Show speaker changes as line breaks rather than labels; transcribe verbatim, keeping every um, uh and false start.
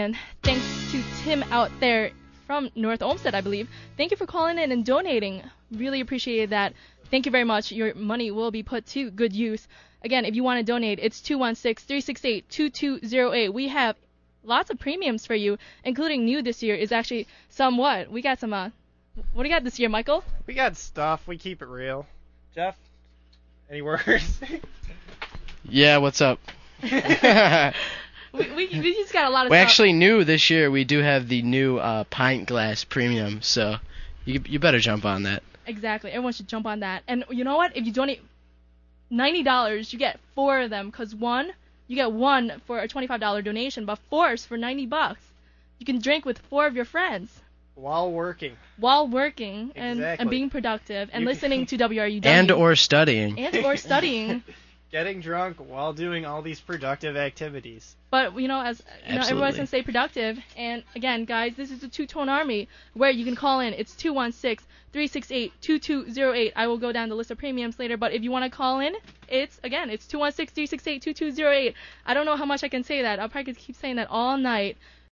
And thanks to Tim out there from North Olmsted, I believe. Thank you for calling in and donating. Really appreciate that. Thank you very much. Your money will be put to good use. Again, if you want to donate, it's two one six, three six eight, two two zero eight. We have lots of premiums for you, including new this year is actually somewhat. We got some, uh, what do you got this year, Michael?
We got stuff. We keep it real. Jeff, any words?
Yeah, what's up?
we, we, we just got a lot of
we
stuff.
actually new this year. We do have the new uh, pint glass premium, so you you better jump on that.
Exactly. Everyone should jump on that. And you know what? If you donate ninety dollars, you get four of them, because one, you get one for a twenty-five dollars donation, but four is for ninety bucks. You can drink with four of your friends.
While working.
While working and,
Exactly.
and being productive and
You
listening to W R U W.
And or studying.
And or studying.
Getting drunk while doing all these productive activities.
But, you know, as you know, everyone's going to stay productive. And, again, guys, this is the Two-Tone Army, where you can call in. It's two one six, three six eight, two two zero eight. I will go down the list of premiums later. But if you want to call in, it's, again, it's two one six, three six eight, two two zero eight. I don't know how much I can say that. I'll probably keep saying that all night.